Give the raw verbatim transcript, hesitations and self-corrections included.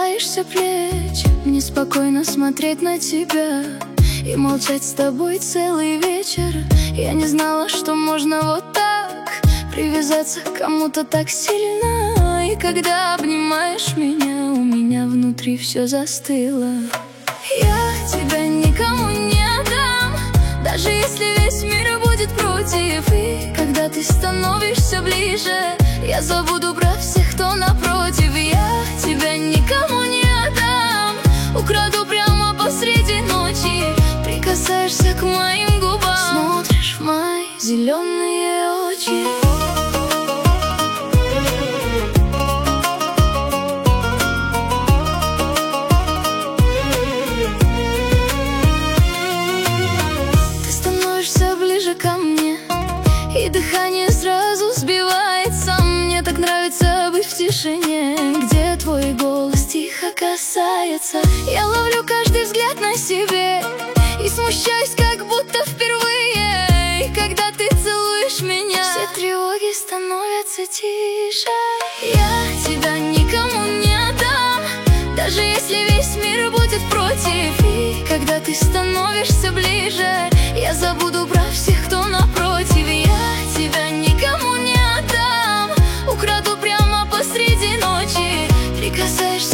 касаешься плеч. Мне спокойно смотреть на тебя и молчать с тобой целый вечер. Я не знала, что можно вот так привязаться к кому-то так сильно. И когда обнимаешь меня, у меня внутри все застыло. Я тебя никому не отдам, даже если весь мир будет против. И когда ты становишься ближе, я забуду про всех, кто напротив. Я тебя никому не отдам, украду прямо посреди ночи. Прикасаешься к моим губам, смотришь в мои зеленые очи. Ты становишься ближе ко мне, и дыхание сразу сбивается. Мне так нравится быть в тишине, где твой голос тихо касается. Я ловлю каждый взгляд на себе и смущаюсь, как будто впервые. И когда ты целуешь меня, все тревоги становятся тише. Я тебя никому не отдам, даже если весь мир будет против. И когда ты становишься ближе, я забуду про всех, кто напротив. Я тебя никому не отдам, украду прямо посреди ночи. Прикасаешься